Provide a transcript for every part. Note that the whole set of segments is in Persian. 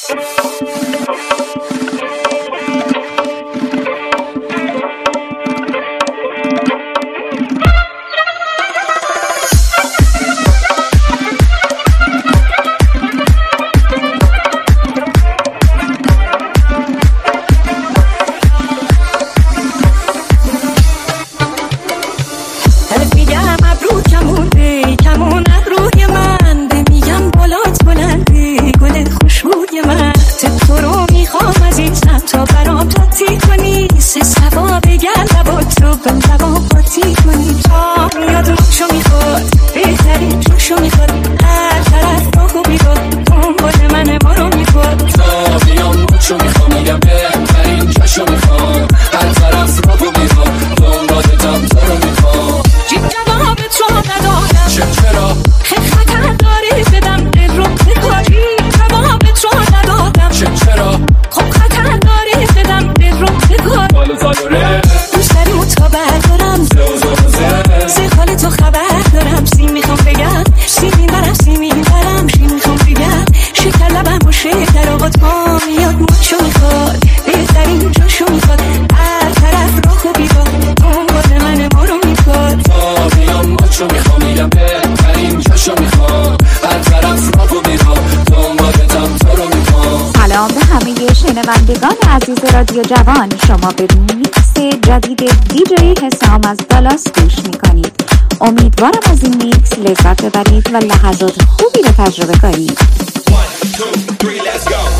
شنوندگان عزیز رادیو جوان، شما به میکس جدید دیجی حسام از دالاس گوش میکنید. امیدوارم از این میکس لذت ببرید و لحظات خوبی رو تجربه کنید. 1 2 3 let's go.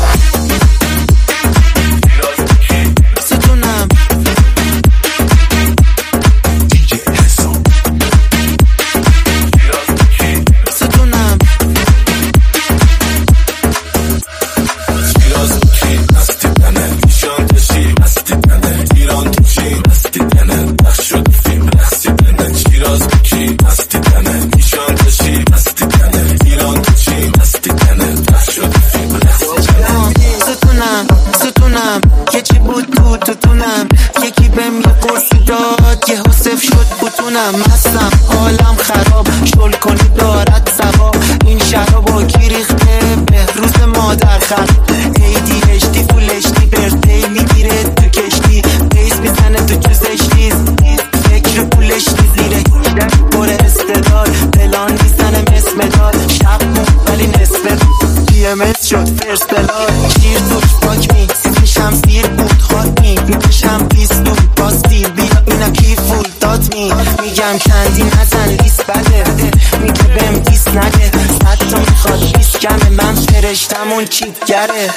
مستم حالم خراب شل کنی دارد سوا این شرابو کی ریخته به روز مادر خرد ADHD فول HD برده میگیره تو کشتی بیس میزنه تو جوزشتی فکر پولش زیره پر استدار پلان میزنه مثل مدار شب مون ولی نصف PMS شد فرست بلار شیر تو فاک می سیزشم سیر بود خاک می میکشم پیستو باستیل بیا اینا کی فول داد می میگم کندی نزن لیست بده میگه بهم دیست نده صد تا میخواد لیست کمه من فرشتمون چیت گره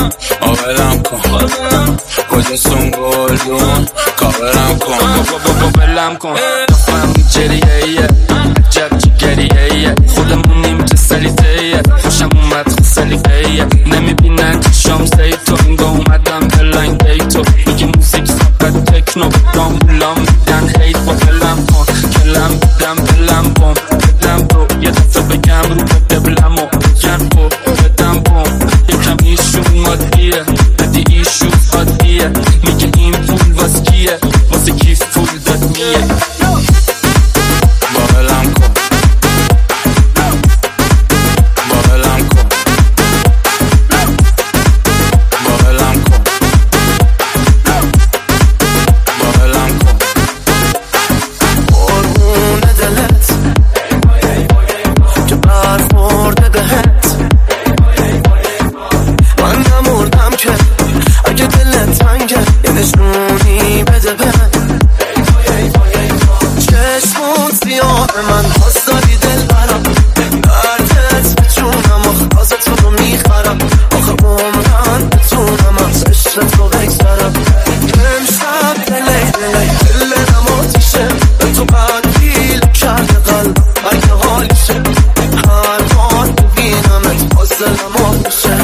ولم کن کجاستون گلدون کاورم کن بلم کن نفهم جریه ایه عجب چی گریه ایه خودمونیم که سلیته ایه خوشم اومد خود سلیقه ایه نمیبینن که شام زیتو اینگاه اومدم بلاین دیتو میگی موزیک فقط تکنو بدام بولام میدن هیت با بلم کن کلم بدم بلم کن بدم برو یه دفعه بگم رو بده بلمو بگن برو بدم بوم یکم ایشون عادیه بدی ایشون عادیه میگه این پول واس کیه واسه کیف پول داد میه بابلم کن بابلم کن بابلم کن بابلم کن قربون دلت که برخورده بهت من نمردم که اگه دلت تنگه یه نشونی بده بهت چشمون سیاه من حس دادی دل برم دردت بتونم آخه آزه تو رو میخرم آخه عمرن بتونم از عشق تو بگذرم امشب دلی دلم آتیشه به تو بدبیل کرده قلب اگه حالیشه هر بار ببینمت باز دلم آتیشه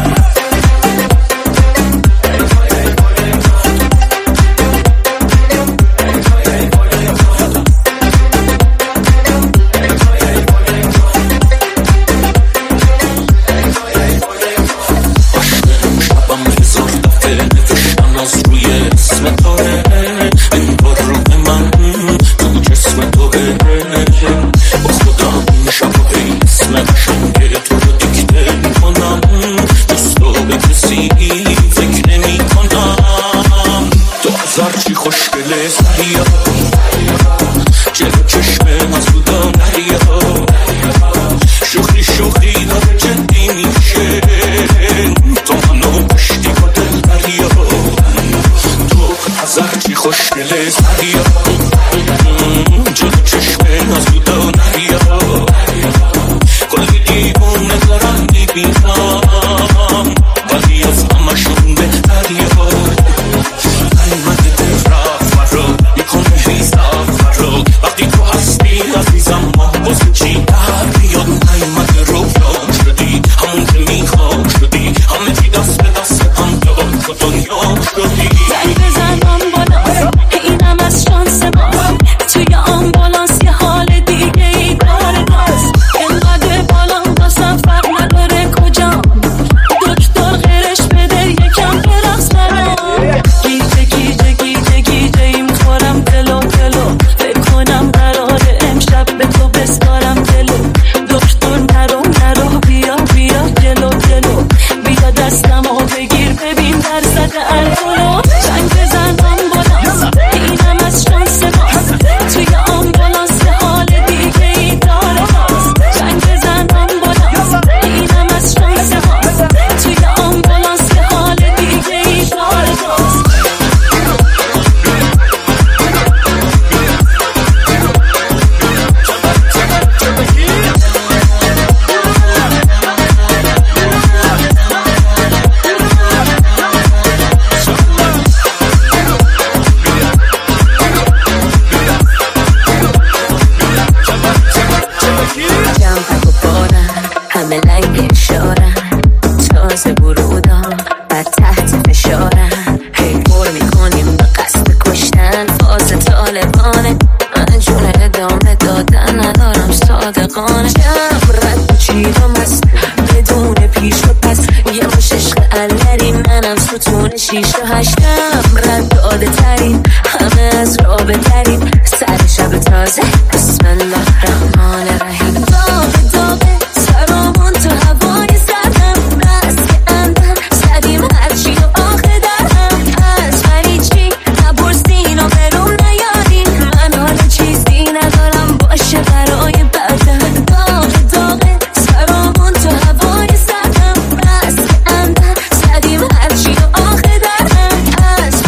شیشه هشتم رد داده ترین همه از رابه ترین سر شب تازه بسم الله الرحمن الرحیم داغه داغه سرامون تو هوای سردم رست که اندر زدیم هرچی و آخه درهم از ولی چی نپرسین و برون نیارین من حال چیزی ندارم باشه برای بعدم داغه داغه سرامون تو هوای سردم رست که اندر زدیم هرچی و آخه درهم از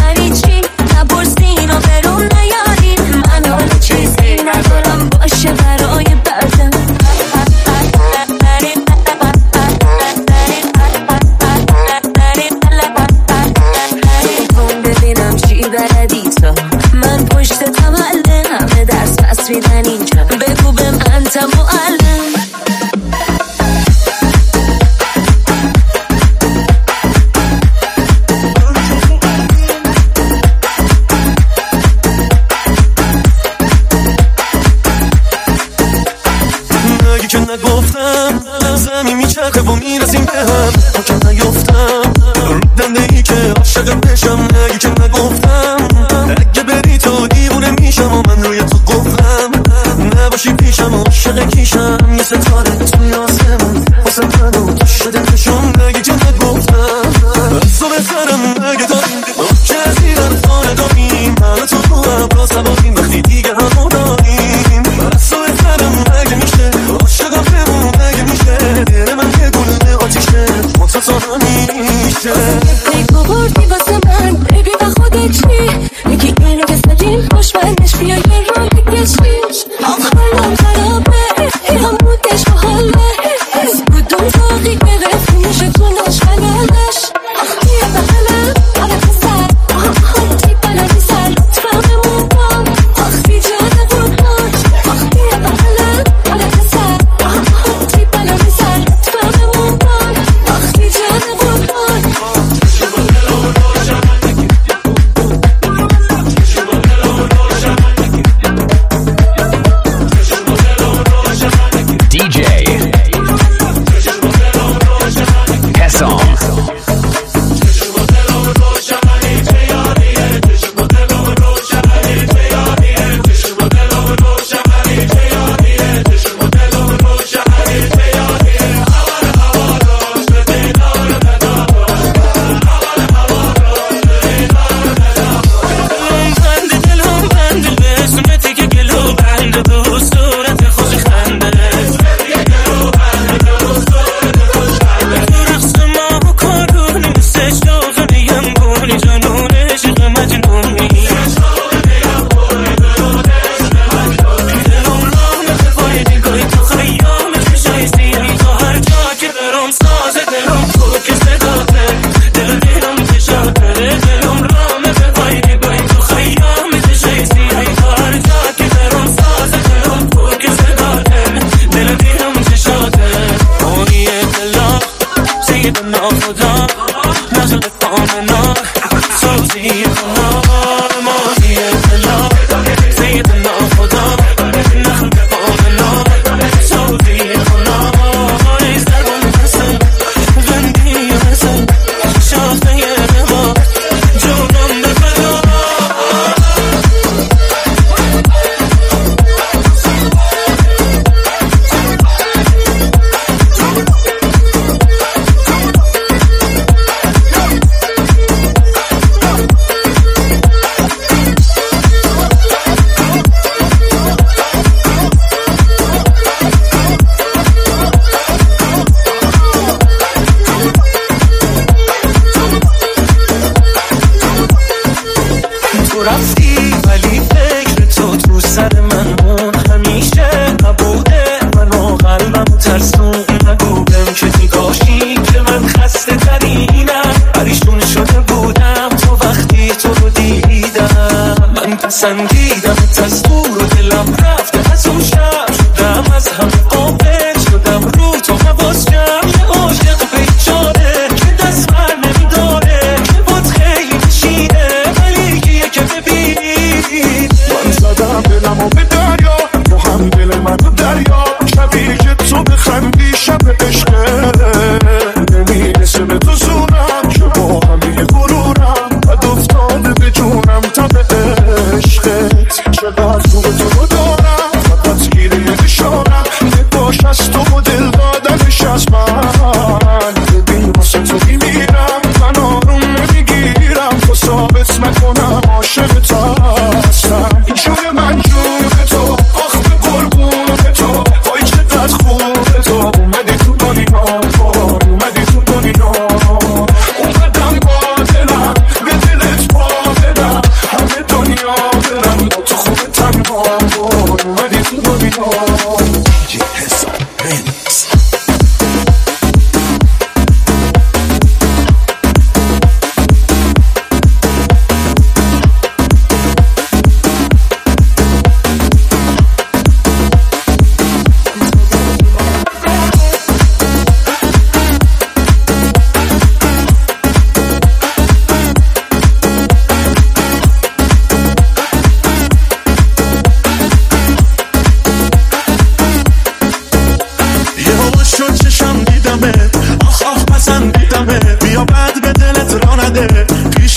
که نگفتم زمین میچرخه و میرسیم به هم تا که نیفتم رودنده ای که عاشقت بشم نگی که نگفتم اگه بری تو دیوونه میشم و من روی تو قفلم نباشی پیشم و عاشق کیشم یه ستاره توی آسمون واسه منو تو شده کشم نگی که نگفتم از تو بهترم اگه داریم که از این حرفانه داریم من تو تو ابرا سواریم وقتی دیگه همو داریم از تو بهترم اگه میشه عاشقم بمون اگه میشه دل من یه گل آتیشه متصانا میشه پیکو بردی واسه من بیبی و خودت چی یکی اینو که زدیم پشمنش بیا یه رو بکشیش حالم خرابه همونش با حاله کدوم تاقی گرفت میشه تونش بلدش بیا بغلم آره پسر خودی بلا میسر لطفممون کن بی جانه قربان بیا بغلم آره پسر خودی بلا میسر لطفممون کن بی جانه قربان DJ Hesam. سنگیدم تصور و دلم رفته از اون شب شدم از همه قابل شدم رو تو حواس جمع یه عاشق بیچاره که دست بر نمیداره که بود خیلی کشیده ولی که ببین من زدم دلمو به دریا تو هم دل من و دریا شبیه که تو بخندی شب عشقه نمیرسه به تو زونم که با همه غرورم بد افتاده به جونم تا به عشقه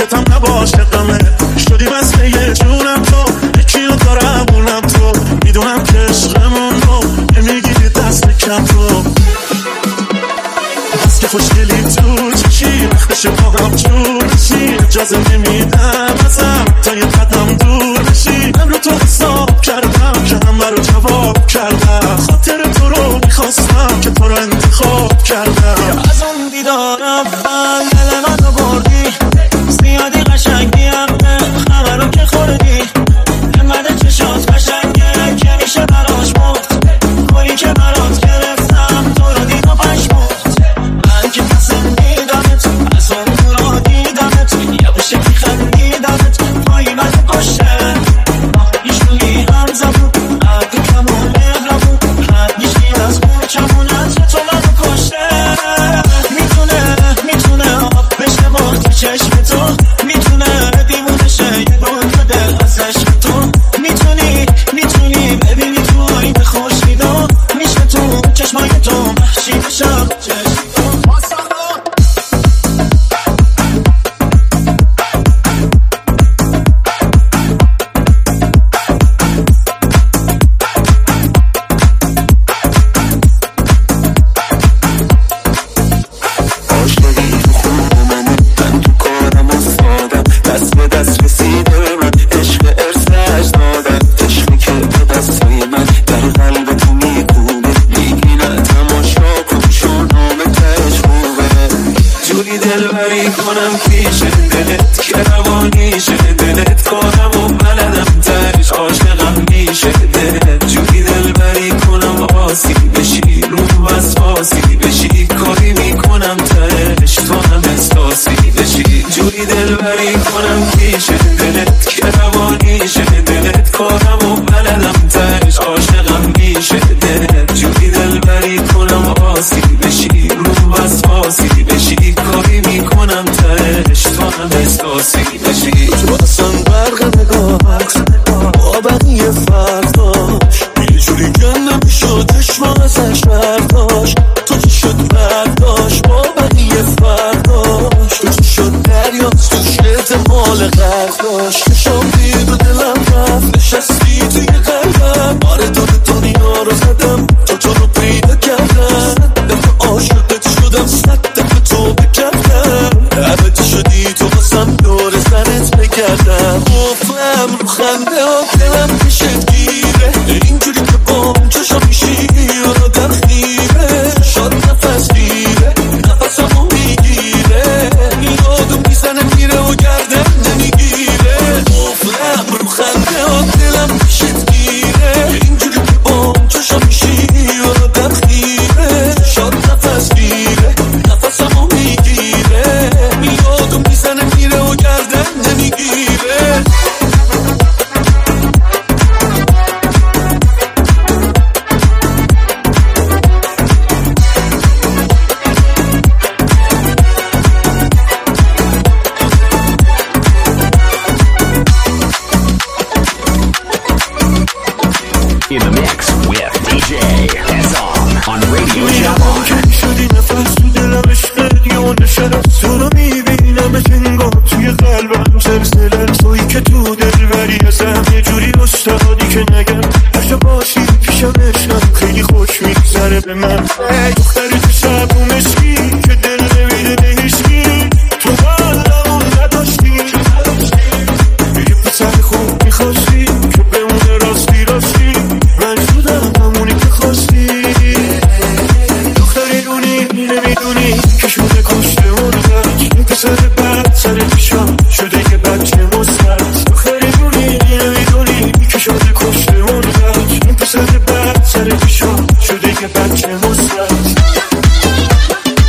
پیشتم نباشه قمه شدی بسته یه جونم تو یکیو دارم اونم تو میدونم که عشقمون رو نمیگیری دست کم تو بس که خوشگلی تو چشی وقتش با هم جور بشی اجازه نمیدم ازم تا یه قدم دور بشی من رو تو حساب کردم که همه رو جواب کردم خاطر تو رو میخواستم که تو رو انتخاب کردم از اون دیدار اول دل منو بردی زیادی قشنگی همه همه رو که خوردی انقدر چشات قشنگه که میشه براش مرد گلی که برات گرفتم تو رو دید و پشمرد من که پسندیدمت از اون دورا دیدمت یه بوشه که خندیدمت پایی من کشه ایشونی هم زبون عقی کمون مهربون حد نیشتی از اون چمونت تو منو کشه میتونه آب بشه با تو چشم تو میتونه دیوونه شه یه گل دل از عشق تو میتونی ببینی تو این خوشیدا میشه تو چشمای تو محشی بشم چشم کنم پیش دلت که روانیشه دلت کنم و بلدم ترش عاشقم میشه دلت جوری دلبری کنم آسی بشی رو وسواسی بشی کاری میکنم ترش تو هم احساسی بشی جوری دلبری کنم پیش دلت که روانیشه دلت کنم و بلدم ترش عاشقم میشه دلت جوری دلبری کنم آسی بشی رو وسواسی بشی کاری میکنم ترش تو هم احساسی بشی تو اصلا برق نگاهت با بقیه فرق داشت یه جوری گنده میشد چشم ازش برداشت تو چی شد برداشت با بقیه فرق داشت تو چی شد دریاست توش احتمال غرق داشت چشم دید و دلم رفت نشستی توی قلبم آره داد دنیا رو زدم تو رو پیدا کردم دفعه عاشقت شدم 100 دفعه تو بکردم عبدی شدی تو باسم دور سرت بگردم گفتم رو خنده ها دلم پیشت گیره اینجوری که بام چشا میشی آدم خیره شاد نفس گیره نفسمو میگیره یادم میزنه میره و گردم نمیگیره گفتم رو خنده ها دلم پیشت گیره اینجوری که بام چشا میشی آدم خیره شاد نفس گیره نفسمو میگیره یادم میزنه میره و گردم نمیگیره In the mix with DJ Hezon on Radio Javon. شدی نفس تو دلم عشقت یه نشست تو رو میبینم انگار توی قلبم زلزله تویی که تو دلبری ازم یه جوری استادی که نگم هرشا باشی پیشم عشقم خیلی خوش میگذره به من دختری تو شب و مشکی که دل نمیده هیچکی تو حالمون نداشتی یه پسر خوب میخواستی که بمونه راستی راستی من شدم همونی که خواستی دختری رونی نمیدونی که شده کشته مرگت این پسر بد سر پیشم شده یه بچه مسترد دختری رونی نمیدونی که شده کشته مرگت این پسر بد سر پیشم شده یه بچه مسترد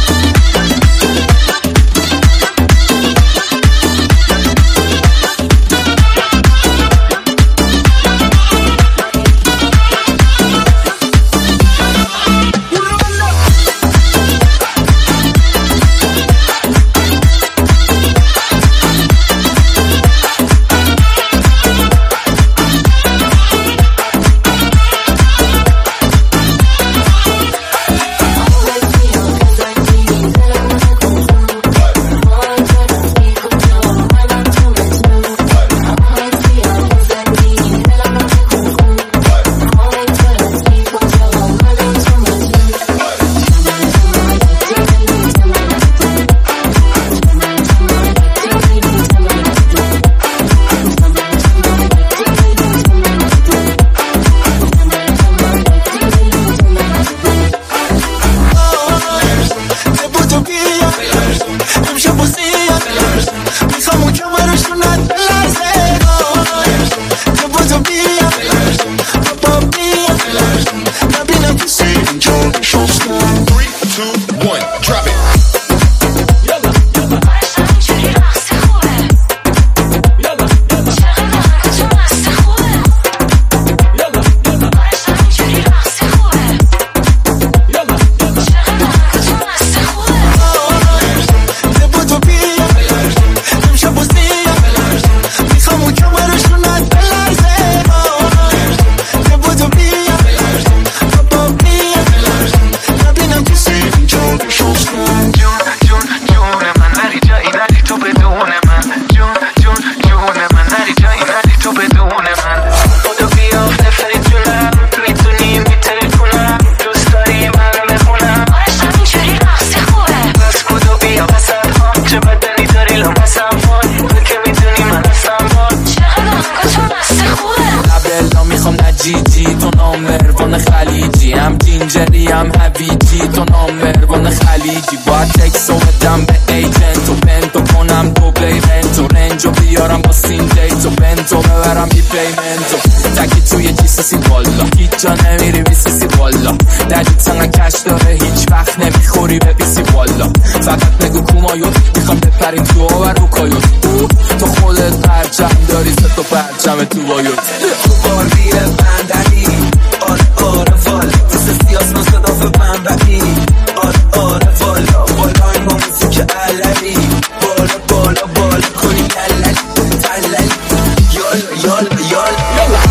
میگم هویجی تو نامبروان خلیجی باید تکسو بدم به ایجنت و بنتو کنم دوبلی رنتو رنجو بیارم با سین دیتو بنتو ببرم بی پیمنتو تکی توی جیسسی والا هیچ جا نمیری بیسیسی والا دلیت سنگه کش داره هیچ وقت نمیخوری به بیسی والا فقط بگو کومایوت میخوام بپریم تو و رو کایوت تو خودت پرچم داری ست و پرچم تو بایوت تو باریه بندری آره آره والا مثل سیاس نصداف بندری آره آره والا بالای ما موسیک علوی بالا بالا بالا کنی للل تلل یالا یالا یالا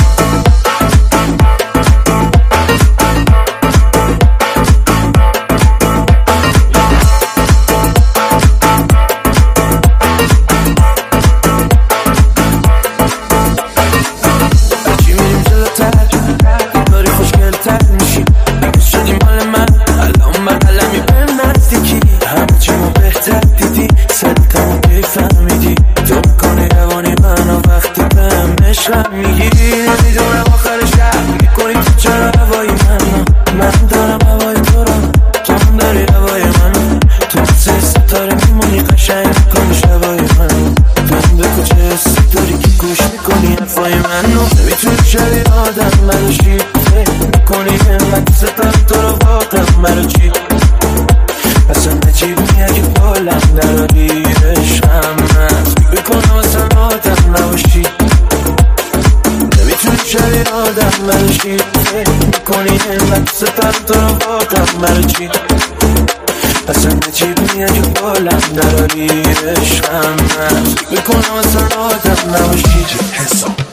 میگی نمیدونم آخر شب میکنی تو چرا هوای من دارم هوای تو رو کم داری هوای من تو سه ستاره میمونی قشنگ میکنی شبای من بگو چه حسی داری که گوش میکنی حرفای منو نمیتونی شبیه آدم منو چی فکر میکنی من ستاره تو رو واقعا منو چی اصلا نجیبونی اگه بالم نراری عشقم هست بکنم اصلا آدم نباشی شبیه آدم منو چی فکر میکنی اینقدر ستم تو رو واقعا منو چی اصلا نجیبونی اگه بالم نراری عشقم هست بکنم اصلا آدم نباشی حساب